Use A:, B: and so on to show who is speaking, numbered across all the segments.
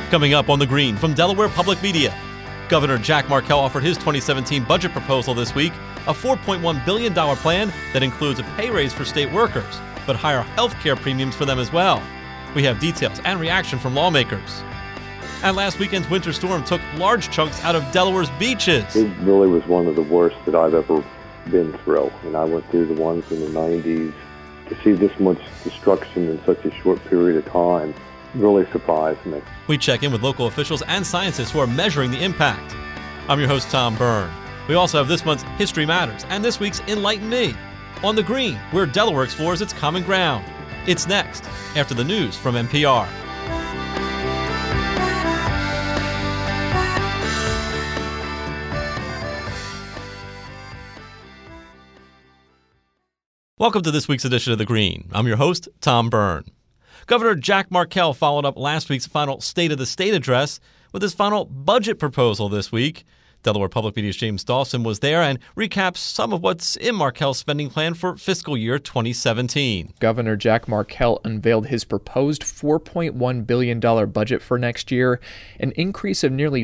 A: Coming up on The Green from Delaware Public Media. Governor Jack Markell offered his 2017 budget proposal this week, a $4.1 billion plan that includes a pay raise for state workers, but higher health care premiums for them as well. We have details and reaction from lawmakers. And last weekend's winter storm took large chunks out of Delaware's beaches.
B: It really was one of the worst that I've ever been through. And I went through the ones in the 90s. To see this much destruction in such a short period of time really surprised me.
A: We check in with local officials and scientists who are measuring the impact. I'm your host, Tom Byrne. We also have this month's History Matters and this week's Enlighten Me. On The Green, where Delaware explores its common ground. It's next, after the news from NPR. Welcome to this week's edition of The Green. I'm your host, Tom Byrne. Governor Jack Markell followed up last week's final State of the State address with his final budget proposal this week. Delaware Public Media's James Dawson was there and recaps some of what's in Markell's spending plan for fiscal year 2017.
C: Governor Jack Markell unveiled his proposed $4.1 billion budget for next year, an increase of nearly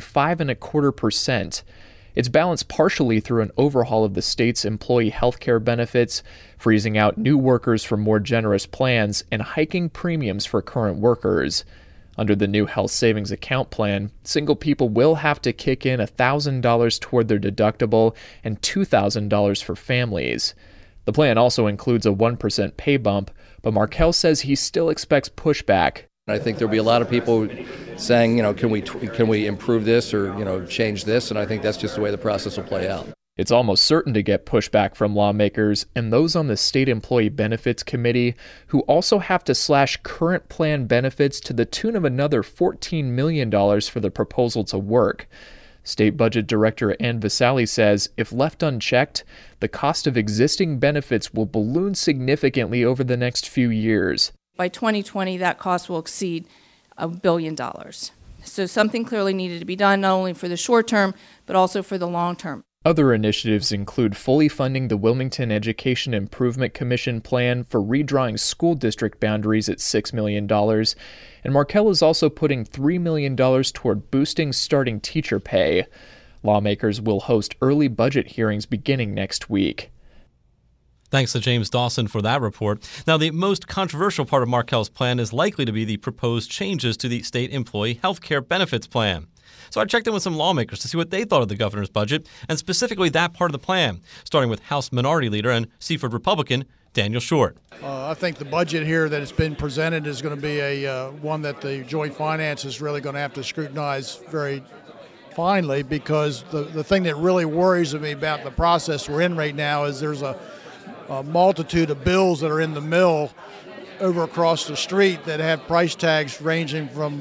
C: 5.25%. It's balanced partially through an overhaul of the state's employee health care benefits, freezing out new workers from more generous plans, and hiking premiums for current workers. Under the new health savings account plan, single people will have to kick in $1,000 toward their deductible and $2,000 for families. The plan also includes a 1% pay bump, but Markell says he still expects pushback.
D: I think there'll be a lot of people saying, can we improve this or, change this? And I think that's just the way the process will play out.
C: It's almost certain to get pushback from lawmakers and those on the State Employee Benefits Committee, who also have to slash current plan benefits to the tune of another $14 million for the proposal to work. State Budget Director Ann Vasali says if left unchecked, the cost of existing benefits will balloon significantly over the next few years.
E: By 2020, that cost will exceed $1 billion. So something clearly needed to be done, not only for the short term, but also for the long term.
C: Other initiatives include fully funding the Wilmington Education Improvement Commission plan for redrawing school district boundaries at $6 million. And Markell is also putting $3 million toward boosting starting teacher pay. Lawmakers will host early budget hearings beginning next week.
A: Thanks to James Dawson for that report. Now, the most controversial part of Markell's plan is likely to be the proposed changes to the state employee health care benefits plan. So I checked in with some lawmakers to see what they thought of the governor's budget, and specifically that part of the plan, starting with House Minority Leader and Seaford Republican Daniel Short.
F: I think the budget here that has been presented is going to be a one that the Joint Finance is really going to have to scrutinize very finely, because the thing that really worries me about the process we're in right now is there's a multitude of bills that are in the mill over across the street that have price tags ranging from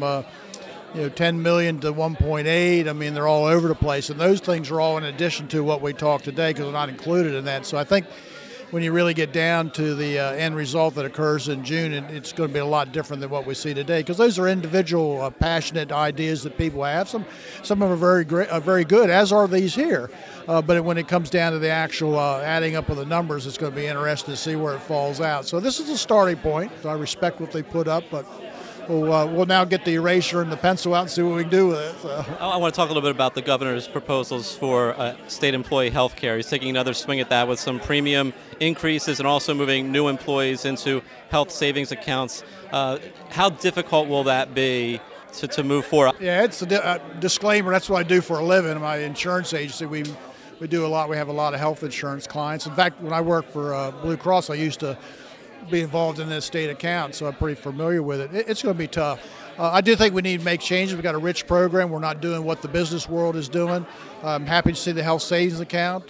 F: 10 million to 1.8. I mean, they're all over the place, and those things are all in addition to what we talked today, because they're not included in that. So I think when you really get down to the end result that occurs in June, it's going to be a lot different than what we see today, because those are individual passionate ideas that people have. Some of them are very good, as are these here. But when it comes down to the actual adding up of the numbers, it's going to be interesting to see where it falls out. So this is a starting point. I respect what they put up, but we'll now get the eraser and the pencil out and see what we can do with it. So.
G: I want to talk a little bit about the governor's proposals for state employee health care. He's taking another swing at that with some premium increases and also moving new employees into health savings accounts. How difficult will that be to move forward?
F: Yeah, it's a disclaimer. That's what I do for a living. My insurance agency, we do a lot. We have a lot of health insurance clients. In fact, when I worked for Blue Cross, I used to be involved in this state account, so I'm pretty familiar with it. It's going to be tough. I do think we need to make changes. We've got a rich program. We're not doing what the business world is doing. I'm happy to see the health savings account.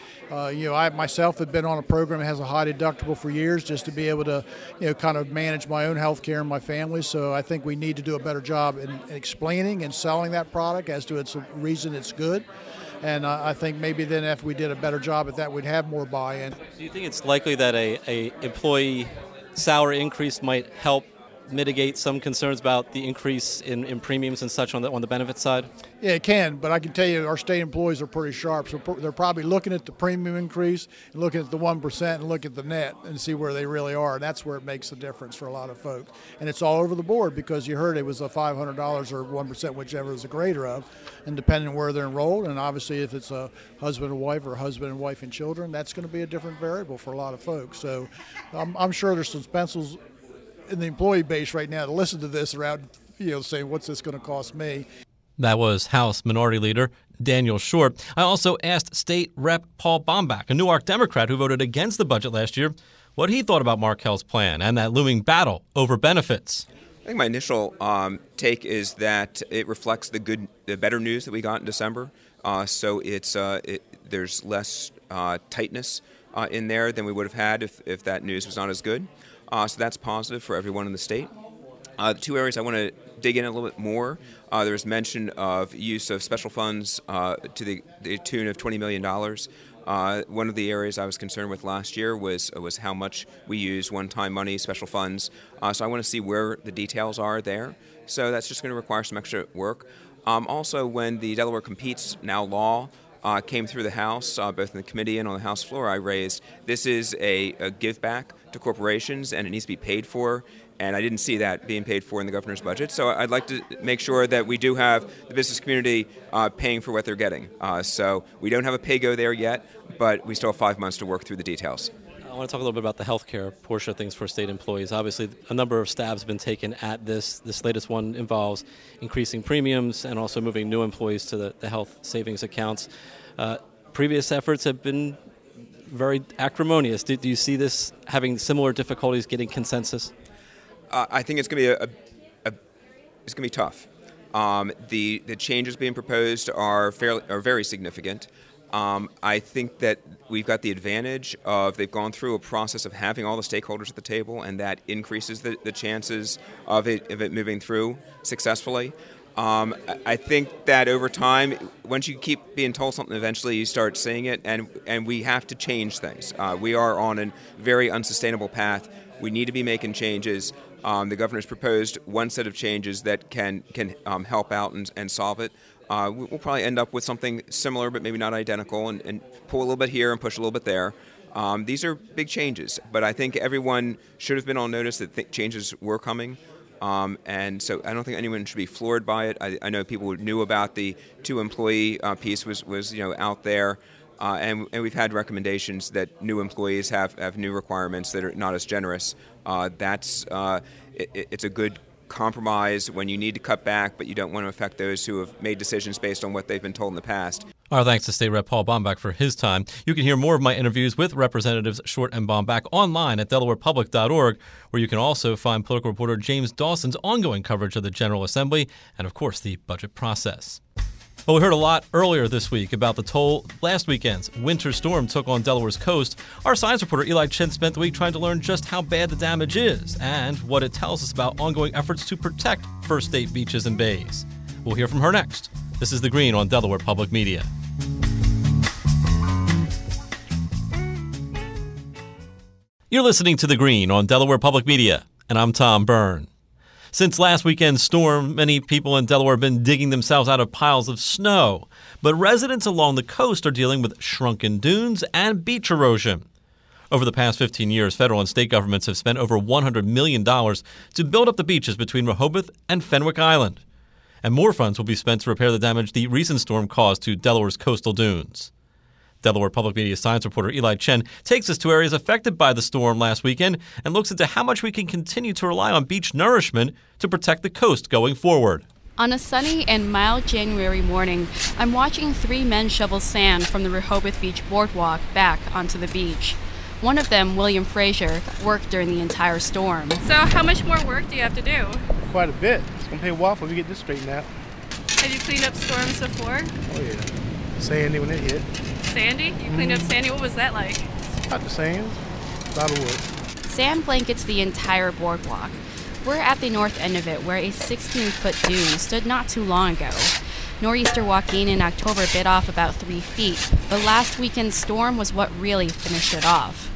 F: I myself have been on a program that has a high deductible for years, just to be able to, kind of manage my own health care and my family. So I think we need to do a better job in explaining and selling that product as to its reason it's good. And I think maybe then if we did a better job at that, we'd have more buy-in.
G: Do you think it's likely that a employee salary increase might help mitigate some concerns about the increase in premiums and such on the benefit side?
F: Yeah, it can, but I can tell you our state employees are pretty sharp, so they're probably looking at the premium increase and looking at the 1% and look at the net and see where they really are, and that's where it makes a difference for a lot of folks. And it's all over the board because you heard it was a $500 or 1%, whichever is the greater of, and depending on where they're enrolled, and obviously if it's a husband and wife or husband and wife and children, that's going to be a different variable for a lot of folks. So I'm sure there's some pencils in the employee base right now to listen to this around, saying, what's this going to cost me?
A: That was House Minority Leader Daniel Short. I also asked State Rep Paul Bombach, a Newark Democrat who voted against the budget last year, what he thought about Markell's plan and that looming battle over benefits.
H: I think my initial take is that it reflects the better news that we got in December. So there's less tightness in there than we would have had if that news was not as good. So that's positive for everyone in the state. The two areas I want to dig in a little bit more. There was mention of use of special funds to the tune of $20 million. One of the areas I was concerned with last year was how much we use one-time money, special funds. So I want to see where the details are there. So that's just going to require some extra work. Also, when the Delaware Competes Now law came through the House, both in the committee and on the House floor, I raised this is a give back to corporations and it needs to be paid for. And I didn't see that being paid for in the governor's budget. So I'd like to make sure that we do have the business community paying for what they're getting. So we don't have a pay-go there yet, but we still have 5 months to work through the details.
G: I want to talk a little bit about the health care portion of things for state employees. Obviously, a number of stabs have been taken at this. This latest one involves increasing premiums and also moving new employees to the health savings accounts. Previous efforts have been very acrimonious. Do you see this having similar difficulties getting consensus?
H: I think it's going to be tough. The changes being proposed are very significant. I think that we've got the advantage of they've gone through a process of having all the stakeholders at the table, and that increases the chances of it moving through successfully. I think that over time, once you keep being told something, eventually you start seeing it, and we have to change things. We are on a very unsustainable path. We need to be making changes. The governor's proposed one set of changes that can help out and solve it. We'll probably end up with something similar, but maybe not identical, and pull a little bit here and push a little bit there. These are big changes, but I think everyone should have been on notice that changes were coming. And so I don't think anyone should be floored by it. I know people who knew about the two-employee piece was out there. And we've had recommendations that new employees have new requirements that are not as generous. It's a good compromise when you need to cut back, but you don't want to affect those who have made decisions based on what they've been told in the past.
A: Our thanks to State Rep Paul Bombach for his time. You can hear more of my interviews with Representatives Short and Bombach online at DelawarePublic.org, where you can also find political reporter James Dawson's ongoing coverage of the General Assembly and, of course, the budget process. Well, we heard a lot earlier this week about the toll last weekend's winter storm took on Delaware's coast. Our science reporter Eli Chen spent the week trying to learn just how bad the damage is and what it tells us about ongoing efforts to protect First State beaches and bays. We'll hear from her next. This is The Green on Delaware Public Media. You're listening to The Green on Delaware Public Media, and I'm Tom Byrne. Since last weekend's storm, many people in Delaware have been digging themselves out of piles of snow, but residents along the coast are dealing with shrunken dunes and beach erosion. Over the past 15 years, federal and state governments have spent over $100 million to build up the beaches between Rehoboth and Fenwick Island. And more funds will be spent to repair the damage the recent storm caused to Delaware's coastal dunes. Delaware Public Media science reporter Eli Chen takes us to areas affected by the storm last weekend and looks into how much we can continue to rely on beach nourishment to protect the coast going forward.
I: On a sunny and mild January morning, I'm watching 3 men shovel sand from the Rehoboth Beach boardwalk back onto the beach. One of them, William Frazier, worked during the entire storm.
J: So how much more work do you have to do?
K: Quite a bit. It's going to pay a while before we get this straightened out.
J: Have you cleaned up storms before?
K: Oh, yeah. Sandy when it hit.
J: Sandy? You cleaned up Sandy? What was that like?
K: About the same. A lot of work.
I: Sand blankets the entire boardwalk. We're at the north end of it, where a 16-foot dune stood not too long ago. Nor'easter Joaquin in October bit off about 3 feet, but last weekend's storm was what really finished it off.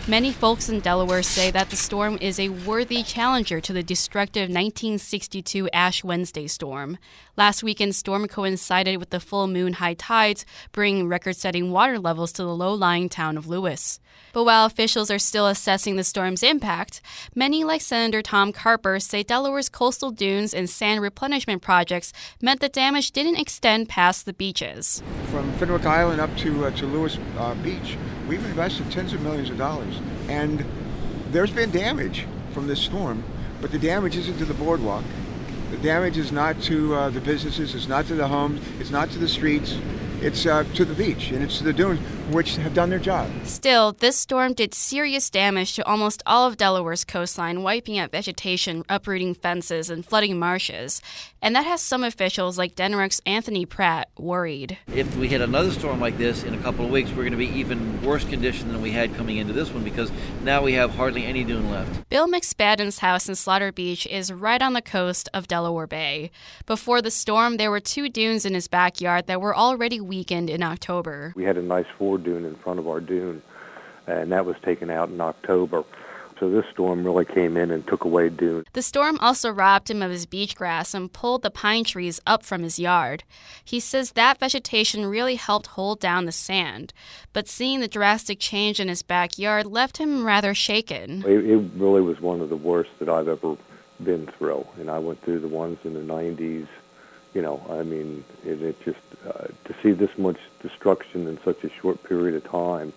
I: Many folks in Delaware say that the storm is a worthy challenger to the destructive 1962 Ash Wednesday storm. Last weekend's storm coincided with the full moon high tides, bringing record-setting water levels to the low-lying town of Lewis. But while officials are still assessing the storm's impact, many like Senator Tom Carper say Delaware's coastal dunes and sand replenishment projects meant the damage didn't extend past the beaches.
L: From Fenwick Island up to Lewis Beach, we've invested tens of millions of dollars, and there's been damage from this storm, but the damage isn't to the boardwalk. The damage is not to the businesses, it's not to the homes, it's not to the streets, it's to the beach, and it's to the dunes, which have done their job.
I: Still, this storm did serious damage to almost all of Delaware's coastline, wiping out vegetation, uprooting fences, and flooding marshes. And that has some officials like Denrick's Anthony Pratt worried.
M: If we hit another storm like this in a couple of weeks, we're going to be even worse condition than we had coming into this one, because now we have hardly any dune left.
I: Bill McSpadden's house in Slaughter Beach is right on the coast of Delaware Bay. Before the storm, there were 2 dunes in his backyard that were already weakened in October.
B: We had a nice forward dune in front of our dune, and that was taken out in October. So this storm really came in and took away dune.
I: The storm also robbed him of his beach grass and pulled the pine trees up from his yard. He says that vegetation really helped hold down the sand, but seeing the drastic change in his backyard left him rather shaken.
B: It really was one of the worst that I've ever been through, and I went through the ones in the 90s. You know, I mean, it just, to see this much destruction in such a short period of time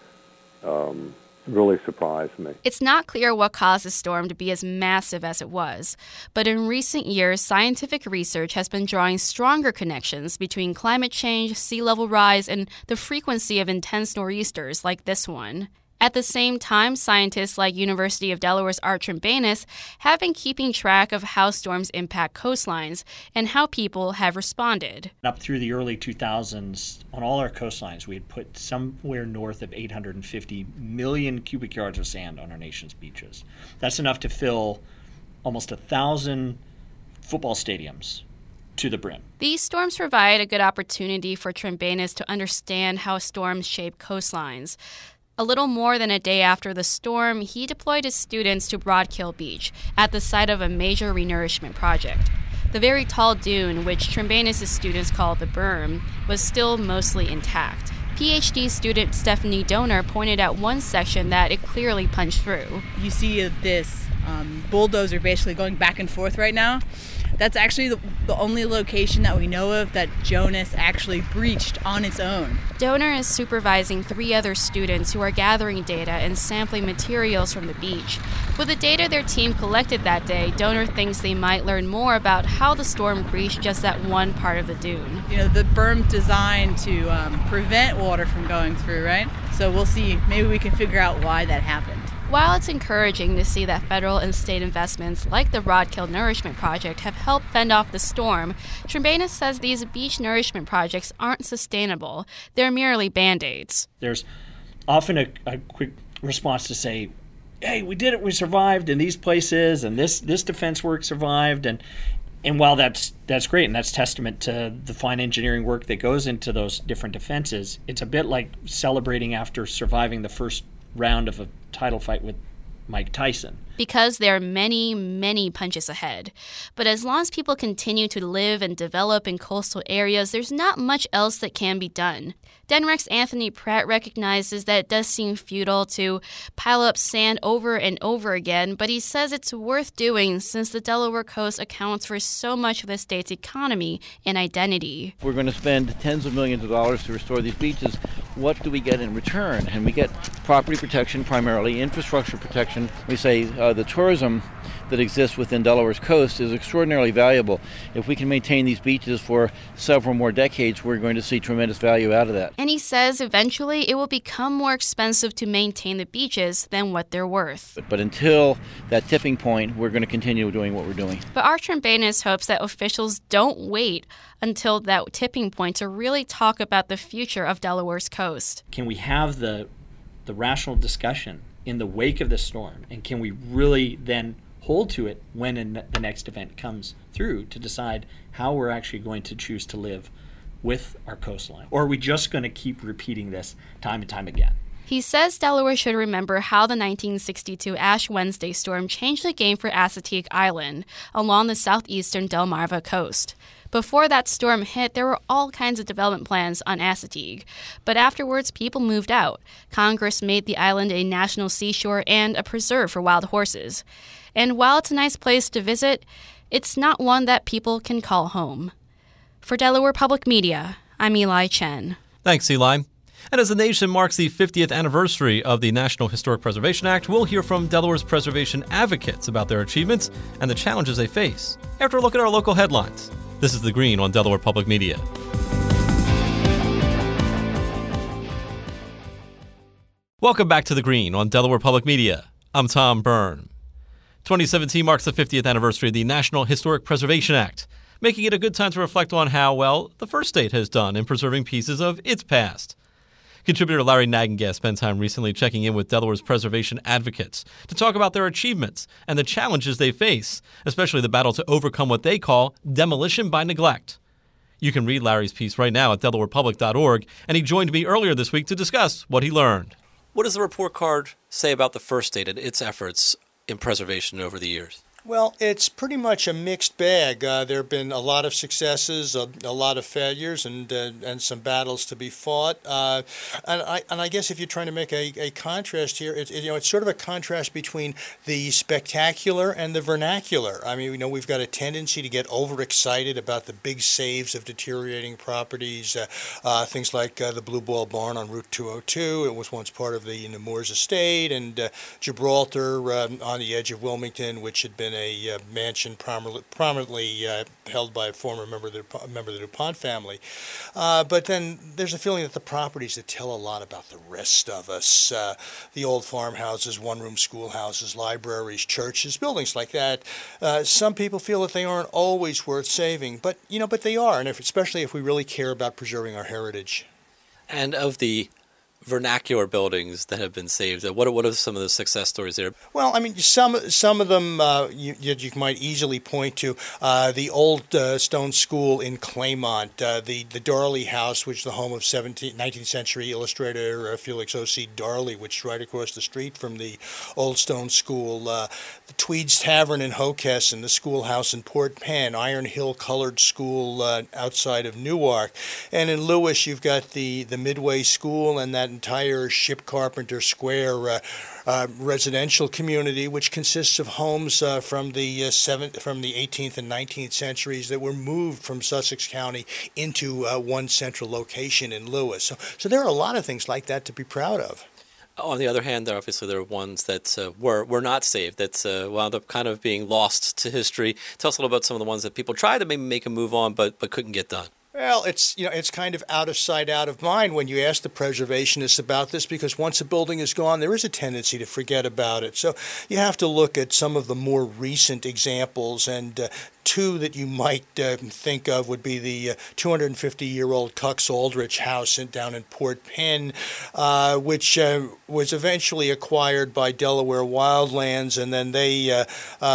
B: really surprised me.
I: It's not clear what caused the storm to be as massive as it was, but in recent years, scientific research has been drawing stronger connections between climate change, sea level rise, and the frequency of intense nor'easters like this one. At the same time, scientists like University of Delaware's Art Trembanis have been keeping track of how storms impact coastlines and how people have responded.
N: Up through the early 2000s, on all our coastlines, we had put somewhere north of 850 million cubic yards of sand on our nation's beaches. That's enough to fill almost 1,000 football stadiums to the brim.
I: These storms provide a good opportunity for Trembanis to understand how storms shape coastlines. A little more than a day after the storm, he deployed his students to Broadkill Beach at the site of a major renourishment project. The very tall dune, which Trembanis' students call the berm, was still mostly intact. PhD student Stephanie Donor pointed out one section that it clearly punched through.
O: You see this bulldozer basically going back and forth right now. That's actually the only location that we know of that Jonas actually breached on its own.
I: Donor is supervising 3 other students who are gathering data and sampling materials from the beach. With the data their team collected that day, Donor thinks they might learn more about how the storm breached just that one part of the dune.
O: You know, the berm designed to prevent water from going through, right? So we'll see. Maybe we can figure out why that happened.
I: While it's encouraging to see that federal and state investments like the Broadkill Nourishment Project have helped fend off the storm, Trembanis says these beach nourishment projects aren't sustainable. They're merely Band-Aids.
N: There's often a quick response to say, hey, we did it, we survived in these places, and this defense work survived, and while that's great, and that's testament to the fine engineering work that goes into those different defenses, it's a bit like celebrating after surviving the first round of a title fight with Mike Tyson.
I: Because there are many, many punches ahead. But as long as people continue to live and develop in coastal areas, there's not much else that can be done. Denrick's Anthony Pratt recognizes that it does seem futile to pile up sand over and over again, but he says it's worth doing since the Delaware coast accounts for so much of the state's economy and identity.
M: We're going to spend tens of millions of dollars to restore these beaches. What do we get in return? And we get property protection primarily, infrastructure protection. We say the tourism that exists within Delaware's coast is extraordinarily valuable. If we can maintain these beaches for several more decades, we're going to see tremendous value out of that.
I: And he says eventually it will become more expensive to maintain the beaches than what they're worth.
M: But until that tipping point, we're going to continue doing what we're doing.
I: But Art Trembanis hopes that officials don't wait until that tipping point to really talk about the future of Delaware's coast.
N: Can we have the rational discussion in the wake of the storm, and can we really then hold to it when the next event comes through to decide how we're actually going to choose to live with our coastline? Or are we just going to keep repeating this time and time again?
I: He says Delaware should remember how the 1962 Ash Wednesday storm changed the game for Assateague Island along the southeastern Delmarva coast. Before that storm hit, there were all kinds of development plans on Assateague, but afterwards people moved out. Congress made the island a national seashore and a preserve for wild horses. And while it's a nice place to visit, it's not one that people can call home. For Delaware Public Media, I'm Eli Chen.
A: Thanks, Eli. And as the nation marks the 50th anniversary of the National Historic Preservation Act, we'll hear from Delaware's preservation advocates about their achievements and the challenges they face after a look at our local headlines. This is The Green on Delaware Public Media. Welcome back to The Green on Delaware Public Media. I'm Tom Byrne. 2017 marks the 50th anniversary of the National Historic Preservation Act, making it a good time to reflect on how well the first state has done in preserving pieces of its past. Contributor Larry Nagengast spent time recently checking in with Delaware's preservation advocates to talk about their achievements and the challenges they face, especially the battle to overcome what they call demolition by neglect. You can read Larry's piece right now at delawarepublic.org, and he joined me earlier this week to discuss what he learned. What does the report card say about the first state and its efforts in preservation over the years?
P: Well, it's pretty much a mixed bag. There have been a lot of successes, a lot of failures, and some battles to be fought. And I guess if you're trying to make a contrast here, it's sort of a contrast between the spectacular and the vernacular. I mean, we've got a tendency to get overexcited about the big saves of deteriorating properties, things like the Blue Ball Barn on Route 202. It was once part of the Nemours estate, and Gibraltar on the edge of Wilmington, which had been a mansion prominently held by a former member of the DuPont family. But then there's a feeling that the properties that tell a lot about the rest of us, the old farmhouses, one-room schoolhouses, libraries, churches, buildings like that, some people feel that they aren't always worth saving, but they are, and especially if we really care about preserving our heritage.
A: And of the vernacular buildings that have been saved, what are some of the success stories there?
P: Well, I mean, some of them you might easily point to. The old stone school in Claymont, the Darley House, which is the home of 19th century illustrator Felix O.C. Darley, which is right across the street from the old stone school. The Tweed's Tavern in Hockessin, the schoolhouse in Port Penn, Iron Hill Colored School outside of Newark. And in Lewis, you've got the Midway School and that entire Ship Carpenter Square residential community, which consists of homes from the 18th and 19th centuries that were moved from Sussex County into one central location in Lewis. So there are a lot of things like that to be proud of.
A: On the other hand, there are ones that were not saved, that wound up kind of being lost to history. Tell us a little about some of the ones that people tried to maybe make a move on, but couldn't get done.
P: Well, it's kind of out of sight, out of mind when you ask the preservationists about this, because once a building is gone, there is a tendency to forget about it. So you have to look at some of the more recent examples, and two that you might think of would be the 250-year-old Cux Aldrich house down in Port Penn, which was eventually acquired by Delaware Wildlands, and then they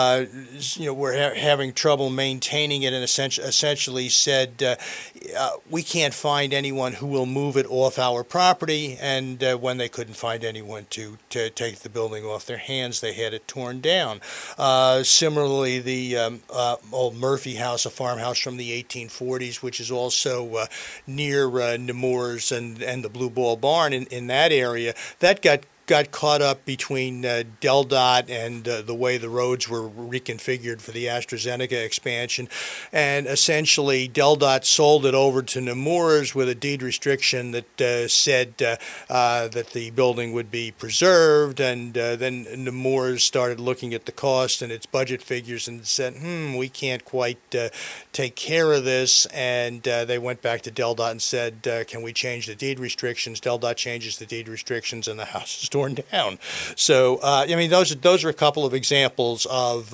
P: were having trouble maintaining it, and essentially said, we can't find anyone who will move it off our property. And when they couldn't find anyone to take the building off their hands, they had it torn down. Similarly, the old Murphy House, a farmhouse from the 1840s, which is also near Nemours and the Blue Ball Barn in that area, that got caught up between DelDOT and the way the roads were reconfigured for the AstraZeneca expansion. And essentially, DelDOT sold it over to Nemours with a deed restriction that said that the building would be preserved. And then Nemours started looking at the cost and its budget figures and said, we can't quite take care of this. And they went back to DelDOT and said, can we change the deed restrictions? DelDOT changes the deed restrictions, and the house is torn down. So, those are a couple of examples of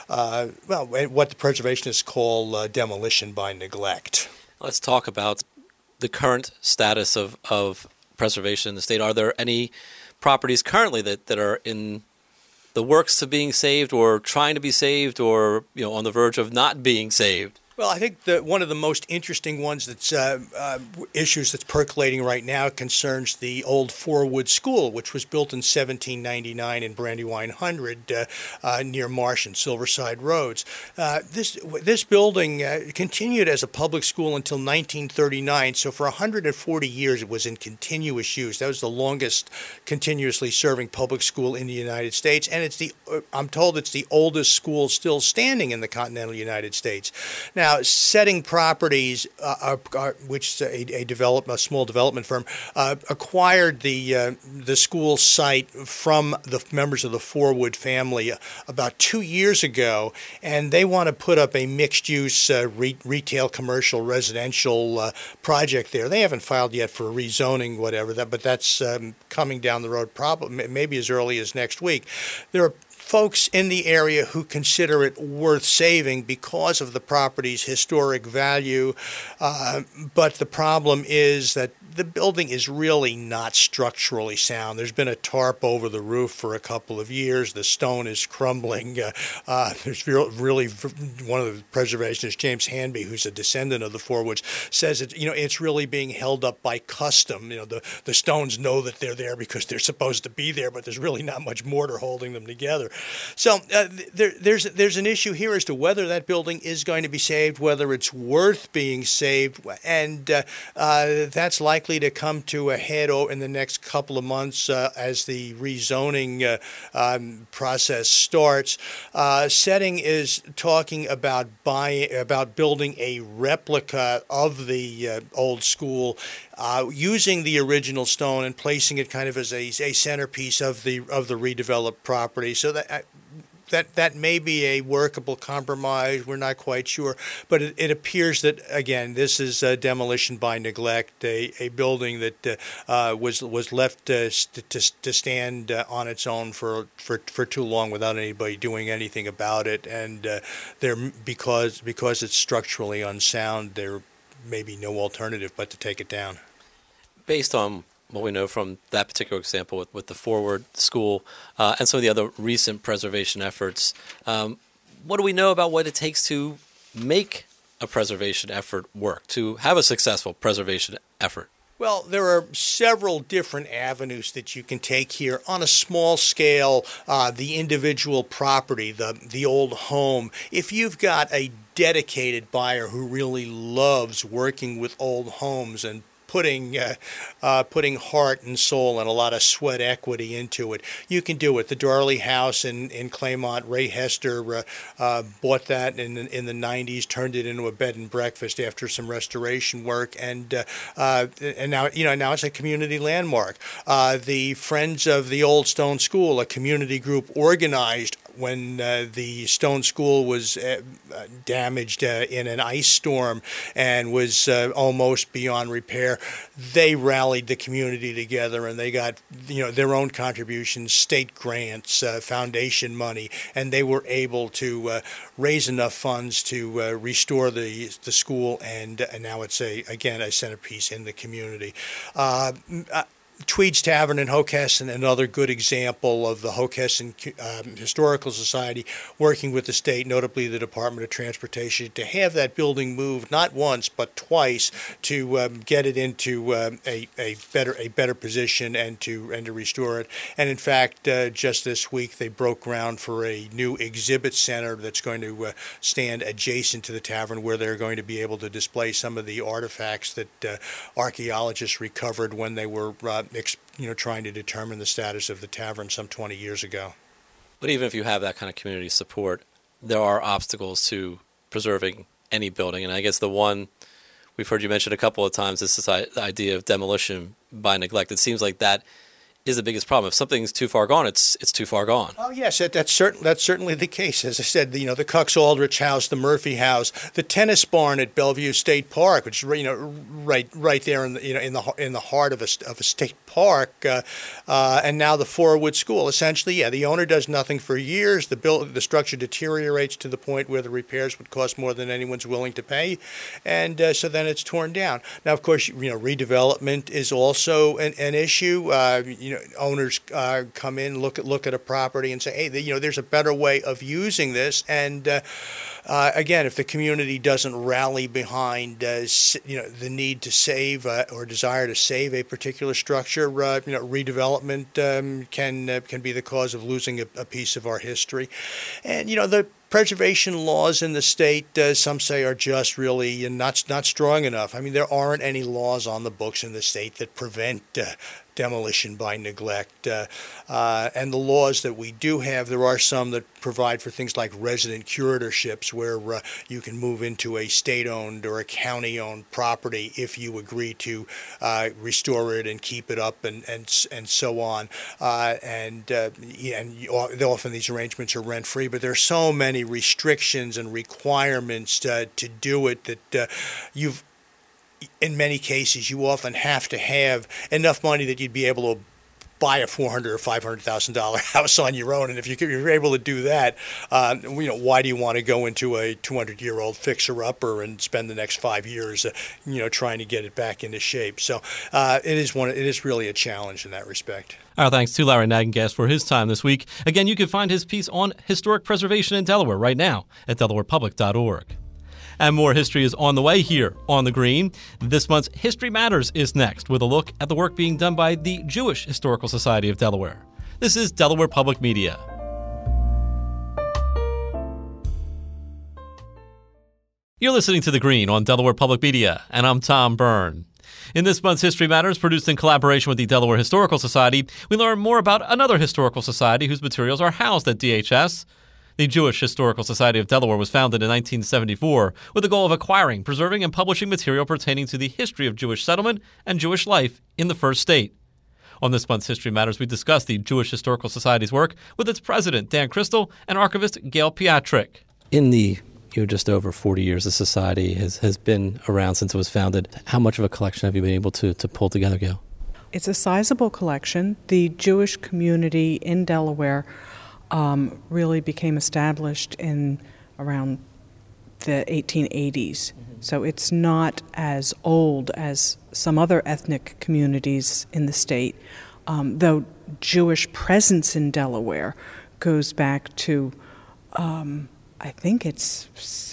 P: what the preservationists call demolition by neglect.
A: Let's talk about the current status of preservation in the state. Are there any properties currently that are in the works of being saved, or trying to be saved, or on the verge of not being saved?
P: Well, I think one of the most interesting ones that's issues that's percolating right now concerns the old Forwood School, which was built in 1799 in Brandywine 100 near Marsh and Silverside Roads. This building continued as a public school until 1939, so for 140 years it was in continuous use. That was the longest continuously serving public school in the United States, and I'm told it's the oldest school still standing in the continental United States. Now, Setting Properties, which is a small development firm, acquired the school site from the members of the Forwood family about 2 years ago, and they want to put up a mixed-use retail, commercial, residential project there. They haven't filed yet for rezoning, but that's coming down the road, probably maybe as early as next week. There are folks in the area who consider it worth saving because of the property's historic value, but the problem is that the building is really not structurally sound. There's been a tarp over the roof for a couple of years. The stone is crumbling. There's really one of the preservationists, James Hanby, who's a descendant of the Forwoods, says it's really being held up by custom. The stones know that they're there because they're supposed to be there, but there's really not much mortar holding them together. So there's an issue here as to whether that building is going to be saved, whether it's worth being saved, and that's likely to come to a head in the next couple of months as the rezoning process starts. Setting is talking about building a replica of the old school, using the original stone and placing it kind of as a centerpiece of the redeveloped property. So that may be a workable compromise. We're not quite sure, but it appears that, again, this is demolition by neglect, a building that was left to stand on its own for too long without anybody doing anything about it, and because it's structurally unsound, there may be no alternative but to take it down.
G: Based on what we know from that particular example with the Forward School and some of the other recent preservation efforts, what do we know about what it takes to make a preservation effort work, to have a successful preservation effort?
P: Well, there are several different avenues that you can take here. On a small scale, the individual property, the old home. If you've got a dedicated buyer who really loves working with old homes and putting heart and soul and a lot of sweat equity into it, you can do it. The Darley House in Claymont, Ray Hester bought that in the 90s, turned it into a bed and breakfast after some restoration work, and now it's a community landmark. The Friends of the Old Stone School, a community group organized when the Stone School was damaged in an ice storm and was almost beyond repair. They rallied the community together, and they got their own contributions, state grants, foundation money, and they were able to raise enough funds to restore the school, and now it's a centerpiece in the community. Tweed's Tavern in Hockessin, another good example of the Hockessin Historical Society working with the state, notably the Department of Transportation, to have that building moved not once but twice to get it into a better position and to restore it. And in fact, just this week they broke ground for a new exhibit center that's going to stand adjacent to the tavern, where they're going to be able to display some of the artifacts that archaeologists recovered when they were trying to determine the status of the tavern some 20 years ago.
G: But even if you have that kind of community support, there are obstacles to preserving any building. And I guess the one we've heard you mention a couple of times is this idea of demolition by neglect. It seems like that is the biggest problem. If something's too far gone, it's too far gone.
P: Oh yes, that's certainly the case. As I said, the Cox Aldrich House, the Murphy House, the tennis barn at Bellevue State Park, which is right there in the heart of a state park, and now the Forwood School. Essentially, the owner does nothing for years. The structure deteriorates to the point where the repairs would cost more than anyone's willing to pay, and so then it's torn down. Now, of course, redevelopment is also an issue. owners come in, look at a property, and say, hey, there's a better way of using this. And again, if the community doesn't rally behind the need to save or desire to save a particular structure, redevelopment can be the cause of losing a piece of our history. And the preservation laws in the state, some say, are just really not strong enough. I mean, there aren't any laws on the books in the state that prevent demolition by neglect. And the laws that we do have, there are some that provide for things like resident curatorships, where you can move into a state-owned or a county-owned property if you agree to restore it and keep it up and so on. And often these arrangements are rent-free, but there are so many restrictions and requirements to do it that in many cases, you often have to have enough money that you'd be able to buy a $400,000 or $500,000 house on your own. And if you're able to do that, why do you want to go into a 200-year-old fixer-upper and spend the next 5 years, trying to get it back into shape? So it is really a challenge in that respect.
A: Our thanks to Larry Nagengast for his time this week. Again, you can find his piece on historic preservation in Delaware right now at delawarepublic.org. And more history is on the way here on The Green. This month's History Matters is next, with a look at the work being done by the Jewish Historical Society of Delaware. This is Delaware Public Media. You're listening to The Green on Delaware Public Media, and I'm Tom Byrne. In this month's History Matters, produced in collaboration with the Delaware Historical Society, we learn more about another historical society whose materials are housed at DHS. The Jewish Historical Society of Delaware was founded in 1974 with the goal of acquiring, preserving, and publishing material pertaining to the history of Jewish settlement and Jewish life in the First State. On this month's History Matters, we discuss the Jewish Historical Society's work with its president, Dan Crystal, and archivist Gail Piatrick.
Q: In the just over 40 years the society has been around since it was founded, how much of a collection have you been able to pull together, Gail?
R: It's a sizable collection. The Jewish community in Delaware really became established in around the 1880s. So it's not as old as some other ethnic communities in the state, though Jewish presence in Delaware goes back to, I think it's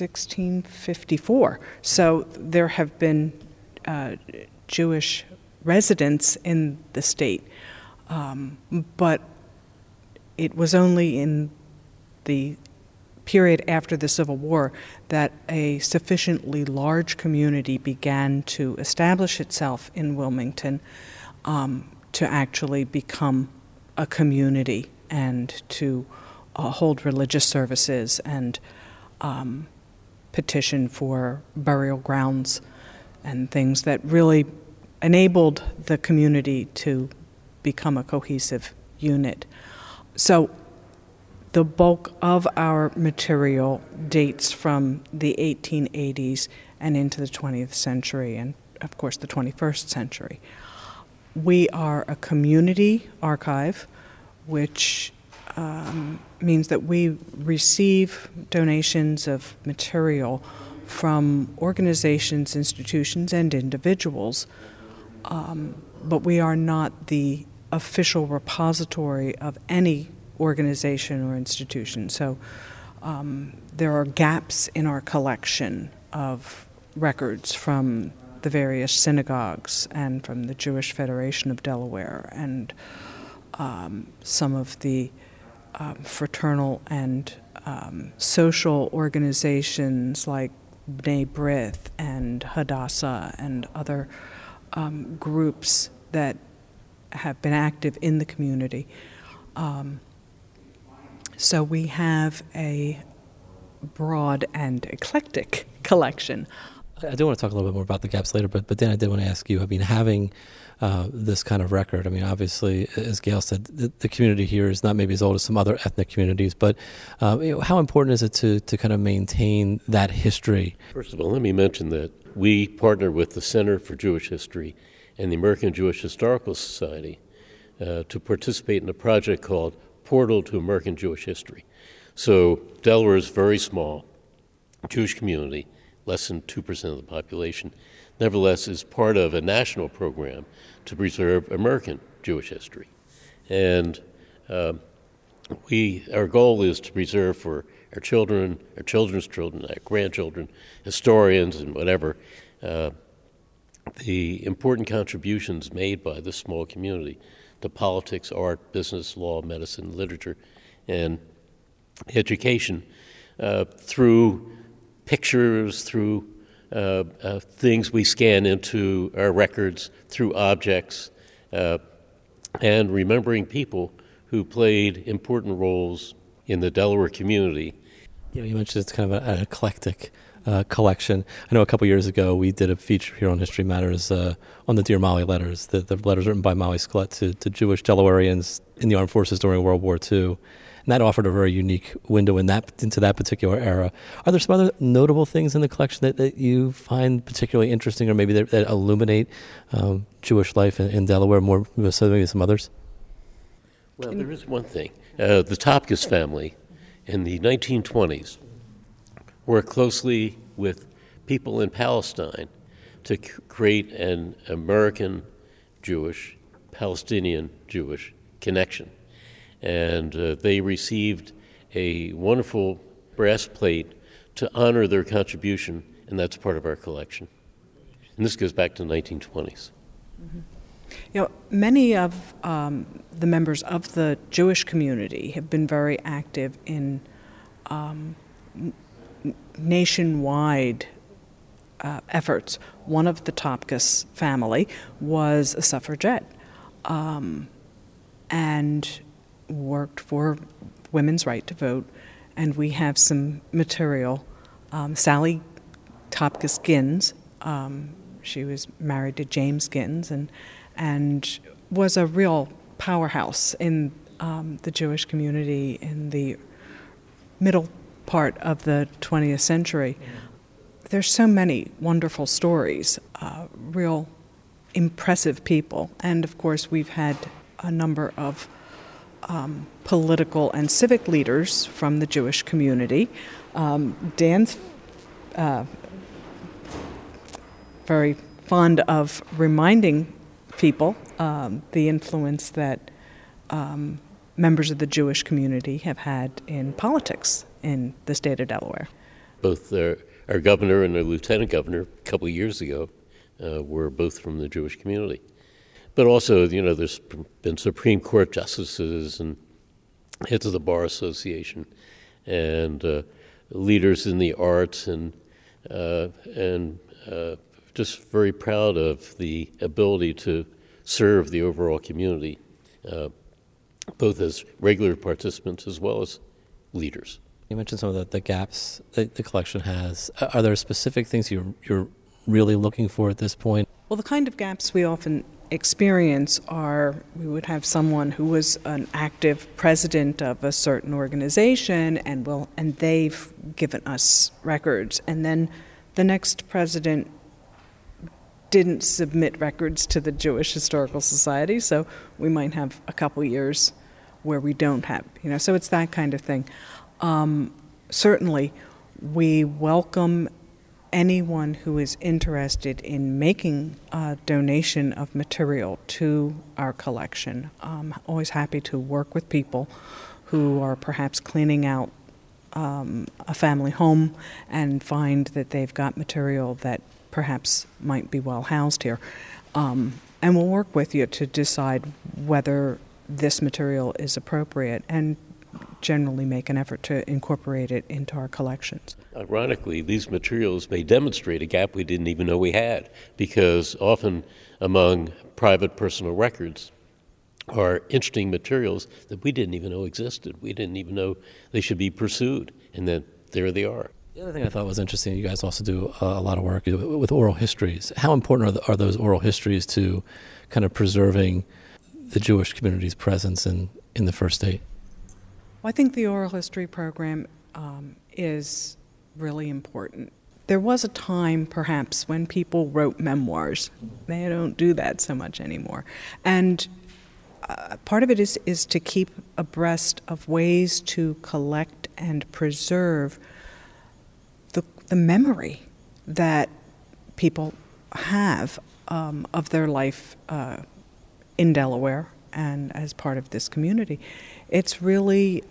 R: 1654. So there have been Jewish residents in the state, but it was only in the period after the Civil War that a sufficiently large community began to establish itself in Wilmington to actually become a community and to hold religious services and petition for burial grounds and things that really enabled the community to become a cohesive unit. So the bulk of our material dates from the 1880s and into the 20th century and, of course, the 21st century. We are a community archive, which means that we receive donations of material from organizations, institutions, and individuals, but we are not the official repository of any organization or institution. So there are gaps in our collection of records from the various synagogues and from the Jewish Federation of Delaware and some of the fraternal and social organizations like B'nai B'rith and Hadassah and other groups that have been active in the community. So we have a broad and eclectic collection.
Q: I do want to talk a little bit more about the gaps later, but then I did want to ask you, having this kind of record, obviously, as Gail said, the community here is not maybe as old as some other ethnic communities, but how important is it to kind of maintain that history?
S: First of all, let me mention that we partner with the Center for Jewish History and the American Jewish Historical Society to participate in a project called Portal to American Jewish History. So Delaware is very small, Jewish community, less than 2% of the population, nevertheless is part of a national program to preserve American Jewish history. And our goal is to preserve for our children, our children's children, our grandchildren, historians, and whatever, the important contributions made by this small community to politics, art, business, law, medicine, literature, and education through pictures, through things we scan into our records, through objects, and remembering people who played important roles in the Delaware community.
Q: You mentioned it's kind of an eclectic collection. I know a couple years ago we did a feature here on History Matters on the Dear Molly letters, the letters written by Molly Sklett to Jewish Delawareans in the armed forces during World War II. And that offered a very unique window into that particular era. Are there some other notable things in the collection that you find particularly interesting, or maybe that illuminate Jewish life in Delaware more so than maybe some others?
S: Well, there is one thing. The Topkis family in the 1920s worked closely with people in Palestine to create an American Jewish, Palestinian Jewish connection. And they received a wonderful brass plate to honor their contribution, and that's part of our collection. And this goes back to the 1920s.
R: Mm-hmm. Many of the members of the Jewish community have been very active in nationwide efforts. One of the Topkis family was a suffragette and worked for women's right to vote, and we have some material. Sally Topkis Gins, she was married to James Gins, and was a real powerhouse in the Jewish community in the middle part of the 20th century. There's so many wonderful stories, real impressive people, and of course we've had a number of political and civic leaders from the Jewish community. Dan's very fond of reminding people the influence that members of the Jewish community have had in politics in the state of Delaware.
S: Both our governor and our lieutenant governor a couple of years ago were both from the Jewish community. But also, there's been Supreme Court justices and heads of the Bar Association and leaders in the arts and just very proud of the ability to serve the overall community, both as regular participants as well as leaders.
Q: You mentioned some of the gaps that the collection has. Are there specific things you're really looking for at this point?
R: Well, the kind of gaps we often experience are, we would have someone who was an active president of a certain organization and they've given us records, and then the next president didn't submit records to the Jewish Historical Society, so we might have a couple years where we don't have, so it's that kind of thing. Certainly, we welcome anyone who is interested in making a donation of material to our collection. Always happy to work with people who are perhaps cleaning out a family home and find that they've got material that perhaps might be well housed here. And we'll work with you to decide whether this material is appropriate and generally make an effort to incorporate it into our collections.
S: Ironically, these materials may demonstrate a gap we didn't even know we had, because often among private personal records are interesting materials that we didn't even know existed. We didn't even know they should be pursued, and then there they are.
Q: The other thing I thought was interesting, you guys also do a lot of work with oral histories. How important are those oral histories to kind of preserving the Jewish community's presence in the First State?
R: Well, I think the oral history program is really important. There was a time, perhaps, when people wrote memoirs. They don't do that so much anymore. And part of it is to keep abreast of ways to collect and preserve the memory that people have of their life in Delaware and as part of this community. It's really,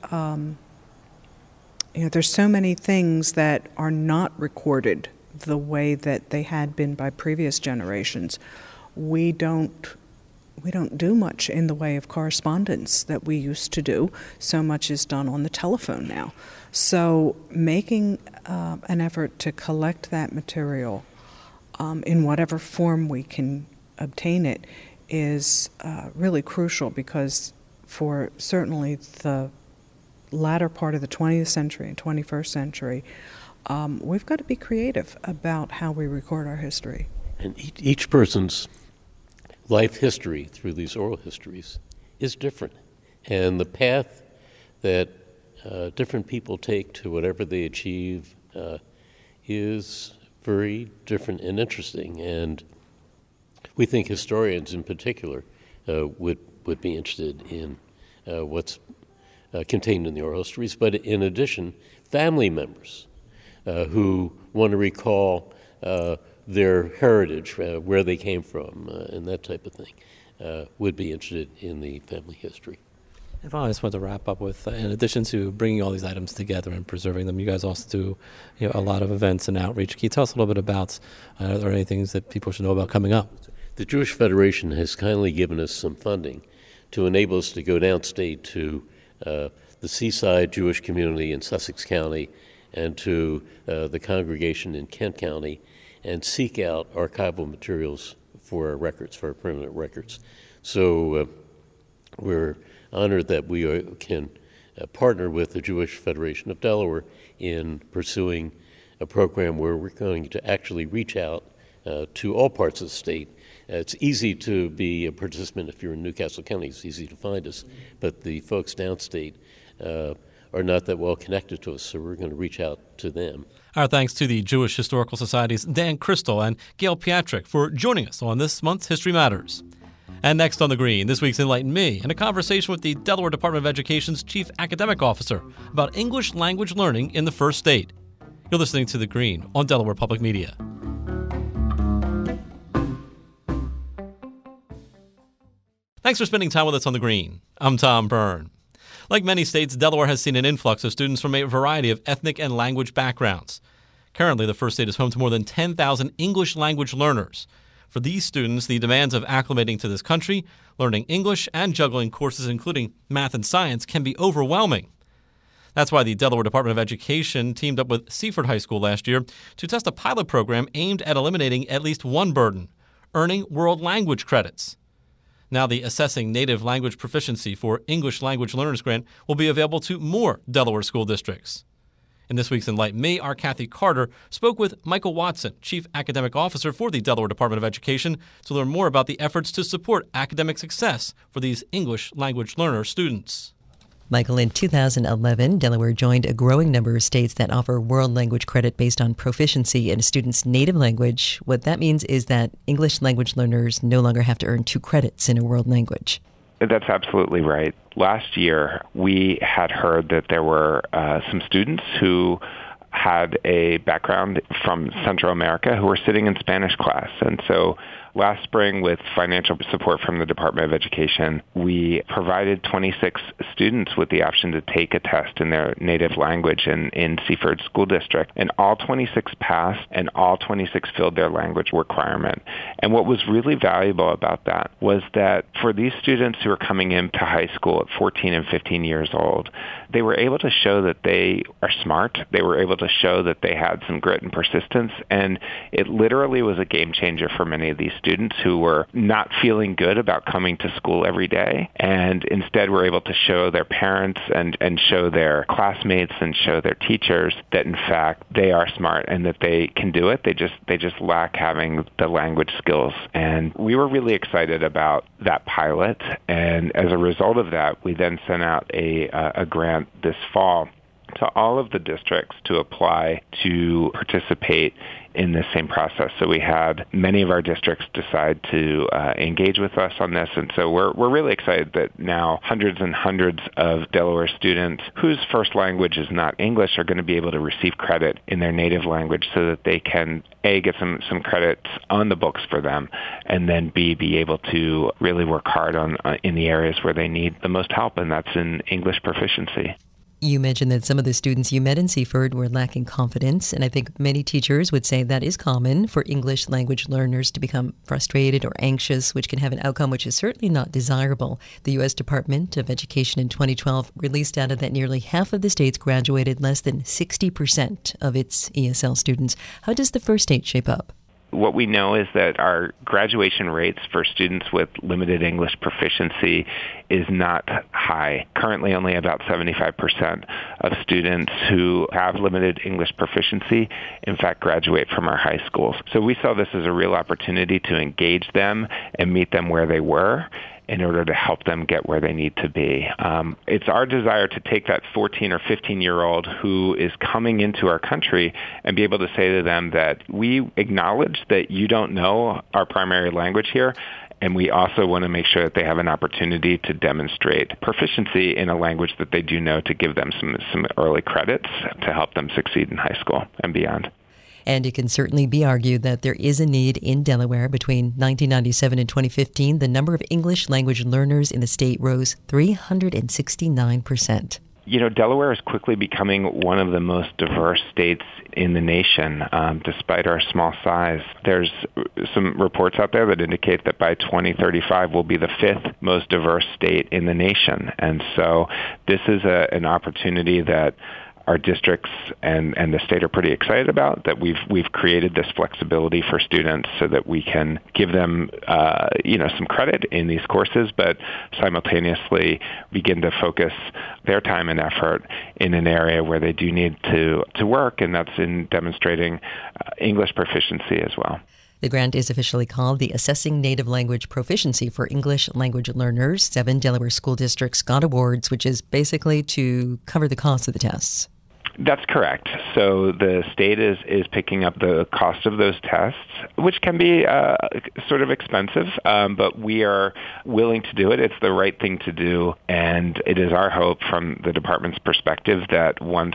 R: there's so many things that are not recorded the way that they had been by previous generations. We don't do much in the way of correspondence that we used to do. So much is done on the telephone now. So making an effort to collect that material in whatever form we can obtain it is really crucial, because for certainly the latter part of the 20th century and 21st century, we've got to be creative about how we record our history.
S: And each person's life history through these oral histories is different. And the path that different people take to whatever they achieve is very different and interesting. And we think historians in particular would be interested in what's contained in the oral histories. But in addition, family members who want to recall their heritage, where they came from, and that type of thing, would be interested in the family history.
Q: And finally, I just want to wrap up with, in addition to bringing all these items together and preserving them, you guys also do a lot of events and outreach. Can you tell us a little bit about, are there any things that people should know about coming up?
S: The Jewish Federation has kindly given us some funding to enable us to go downstate to the Seaside Jewish community in Sussex County and to the congregation in Kent County and seek out archival materials for our records, for our permanent records. So we're honored that we can partner with the Jewish Federation of Delaware in pursuing a program where we're going to actually reach out to all parts of the state. It's easy to be a participant if you're in Newcastle County. It's easy to find us. But the folks downstate are not that well connected to us, so we're going to reach out to them.
A: Our thanks to the Jewish Historical Society's Dan Crystal and Gail Pietrek for joining us on this month's History Matters. And next on The Green, this week's Enlighten Me, and a conversation with the Delaware Department of Education's Chief Academic Officer about English language learning in the First State. You're listening to The Green on Delaware Public Media. Thanks for spending time with us on The Green. I'm Tom Byrne. Like many states, Delaware has seen an influx of students from a variety of ethnic and language backgrounds. Currently, the First State is home to more than 10,000 English language learners. For these students, the demands of acclimating to this country, learning English, and juggling courses including math and science can be overwhelming. That's why the Delaware Department of Education teamed up with Seaford High School last year to test a pilot program aimed at eliminating at least one burden, earning world language credits. Now the Assessing Native Language Proficiency for English Language Learners grant will be available to more Delaware school districts. In this week's Enlighten Me, our Kathy Carter spoke with Michael Watson, Chief Academic Officer for the Delaware Department of Education, to learn more about the efforts to support academic success for these English language learner students.
T: Michael, in 2011, Delaware joined a growing number of states that offer world language credit based on proficiency in a student's native language. What that means is that English language learners no longer have to earn 2 credits in a world language.
U: That's absolutely right. Last year, we had heard that there were some students who had a background from Central America who were sitting in Spanish class. And so last spring, with financial support from the Department of Education, we provided 26 students with the option to take a test in their native language in Seaford School District. And all 26 passed, and all 26 filled their language requirement. And what was really valuable about that was that for these students who are coming into high school at 14 and 15 years old, they were able to show that they are smart. They were able to show that they had some grit and persistence. And it literally was a game changer for many of these students who were not feeling good about coming to school every day, and instead were able to show their parents and show their classmates and show their teachers that in fact they are smart and that they can do it. They just lack having the language skills. And we were really excited about that pilot, and as a result of that, we then sent out a grant this fall to all of the districts to apply to participate in this same process. So we had many of our districts decide to engage with us on this, and so we're really excited that now hundreds and hundreds of Delaware students whose first language is not English are going to be able to receive credit in their native language so that they can, A, get some credits on the books for them, and then B, be able to really work hard on in the areas where they need the most help, and that's in English proficiency.
T: You mentioned that some of the students you met in Seaford were lacking confidence, and I think many teachers would say that is common for English language learners to become frustrated or anxious, which can have an outcome which is certainly not desirable. The U.S. Department of Education in 2012 released data that nearly half of the states graduated less than 60% of its ESL students. How does the first state shape up?
U: What we know is that our graduation rates for students with limited English proficiency is not high. Currently, only about 75% of students who have limited English proficiency, in fact, graduate from our high schools. So we saw this as a real opportunity to engage them and meet them where they were in order to help them get where they need to be. It's our desire to take that 14 or 15-year-old who is coming into our country and be able to say to them that we acknowledge that you don't know our primary language here, and we also want to make sure that they have an opportunity to demonstrate proficiency in a language that they do know, to give them some early credits to help them succeed in high school and beyond.
T: And it can certainly be argued that there is a need in Delaware. Between 1997 and 2015, the number of English language learners in the state rose 369%.
U: You know, Delaware is quickly becoming one of the most diverse states in the nation, despite our small size. There's some reports out there that indicate that by 2035 we'll be the fifth most diverse state in the nation. And so this is an opportunity that our districts and the state are pretty excited about, that we've created this flexibility for students so that we can give them some credit in these courses, but simultaneously begin to focus their time and effort in an area where they do need to work, and that's in demonstrating English proficiency as well.
T: The grant is officially called the Assessing Native Language Proficiency for English Language Learners. 7 Delaware school districts got awards, which is basically to cover the cost of the tests.
U: That's correct. So the state is picking up the cost of those tests, which can be sort of expensive, but we are willing to do it. It's the right thing to do, and it is our hope from the department's perspective that once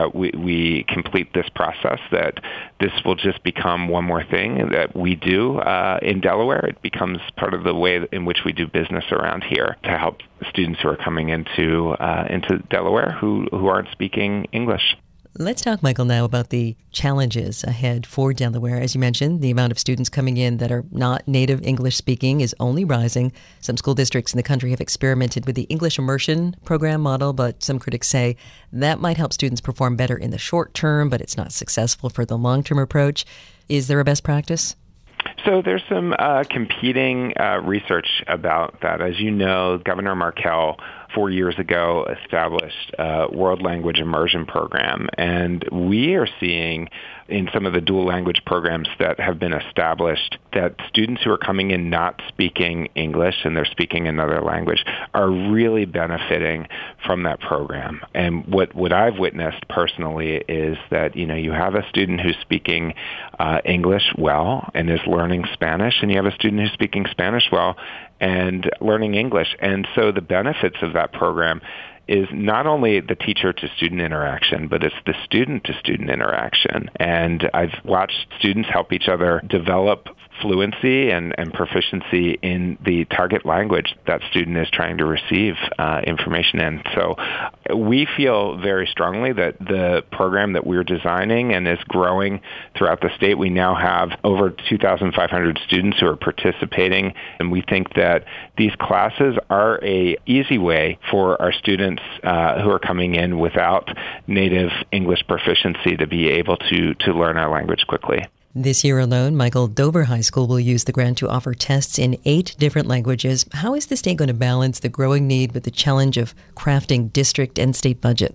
U: we complete this process, that this will just become one more thing that we do in Delaware. It becomes part of the way in which we do business around here to help students who are coming into Delaware who aren't speaking English.
T: Let's talk, Michael, now about the challenges ahead for Delaware. As you mentioned, the amount of students coming in that are not native English speaking is only rising. Some school districts in the country have experimented with the English immersion program model, but some critics say that might help students perform better in the short term, but it's not successful for the long-term approach. Is there a best practice?
U: So there's some competing research about that. As you know, Governor Markell 4 years ago established a World Language Immersion Program, and we are seeing in some of the dual language programs that have been established that students who are coming in not speaking English and they're speaking another language are really benefiting from that program. And what I've witnessed personally is that, you have a student who's speaking English well and is learning Spanish, and you have a student who's speaking Spanish well and learning English. And so the benefits of that program is not only the teacher-to-student interaction, but it's the student-to-student interaction. And I've watched students help each other develop fluency and proficiency in the target language that student is trying to receive information in. So we feel very strongly that the program that we're designing and is growing throughout the state, we now have over 2,500 students who are participating, and we think that these classes are a easy way for our students who are coming in without native English proficiency to be able to learn our language quickly.
T: This year alone, Michael, Dover High School will use the grant to offer tests in 8 different languages. How is the state going to balance the growing need with the challenge of crafting district and state budgets?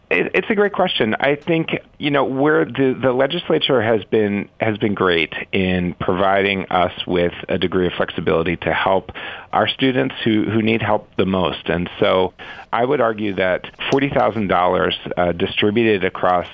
U: It's a great question. I think, where the legislature has been great in providing us with a degree of flexibility to help our students who need help the most. And so I would argue that $40,000 distributed across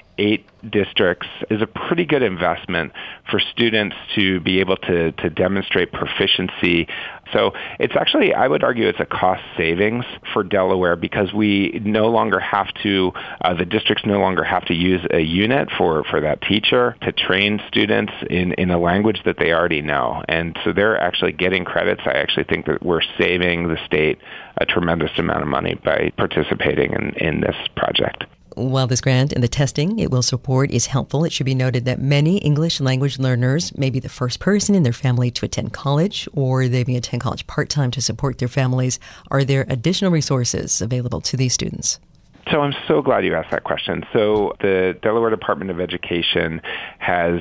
U: 8 districts is a pretty good investment for students to be able to demonstrate proficiency. So it's actually, I would argue, it's a cost savings for Delaware because we no longer have to, the districts no longer have to use a unit for that teacher to train students in a language that they already know. And so they're actually getting credits. I actually think that we're saving the state a tremendous amount of money by participating in this project.
T: While this grant and the testing it will support is helpful, it should be noted that many English language learners may be the first person in their family to attend college, or they may attend college part-time to support their families. Are there additional resources available to these students?
U: So I'm so glad you asked that question. So the Delaware Department of Education has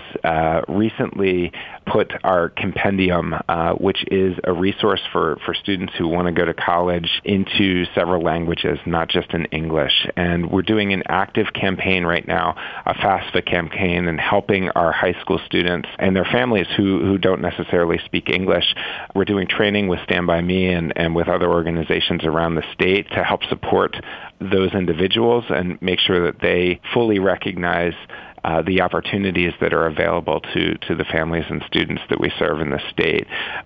U: recently put our compendium, which is a resource for students who want to go to college, into several languages, not just in English. And we're doing an active campaign right now, a FAFSA campaign, and helping our high school students and their families who don't necessarily speak English. We're doing training with Stand By Me and with other organizations around the state to help support those individuals and make sure that they fully recognize the opportunities that are available to the families and students that we serve in the state.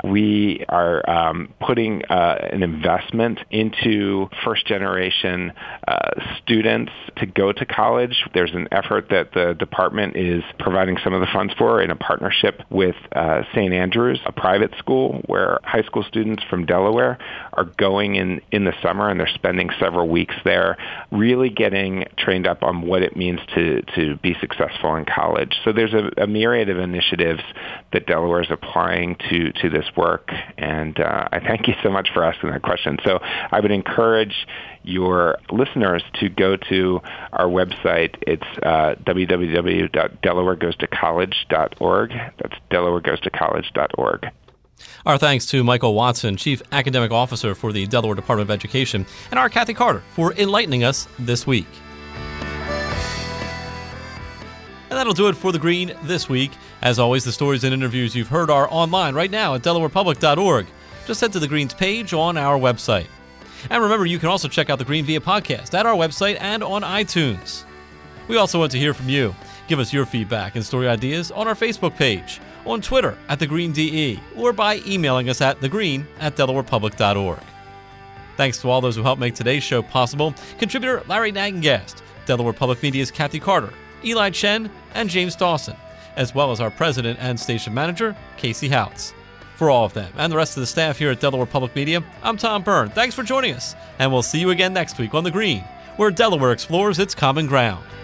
U: We are putting an investment into first-generation students to go to college. There's an effort that the department is providing some of the funds for in a partnership with St. Andrews, a private school where high school students from Delaware are going in the summer, and they're spending several weeks there, really getting trained up on what it means to be successful in college. So there's a myriad of initiatives that Delaware is applying to this work, and I thank you so much for asking that question. So I would encourage your listeners to go to our website. It's www.delawaregoestocollege.org. That's delawaregoestocollege.org.
A: Our thanks to Michael Watson, Chief Academic Officer for the Delaware Department of Education, and our Kathy Carter for enlightening us this week. And that'll do it for The Green this week. As always, the stories and interviews you've heard are online right now at delawarepublic.org. Just head to The Green's page on our website. And remember, you can also check out The Green via podcast at our website and on iTunes. We also want to hear from you. Give us your feedback and story ideas on our Facebook page, on Twitter at TheGreenDE, or by emailing us at thegreen@delawarepublic.org. Thanks to all those who helped make today's show possible. Contributor Larry Nagengast, Delaware Public Media's Kathy Carter, Eli Chen, and James Dawson, as well as our president and station manager, Casey Houts. For all of them and the rest of the staff here at Delaware Public Media, I'm Tom Byrne. Thanks for joining us, and we'll see you again next week on The Green, where Delaware explores its common ground.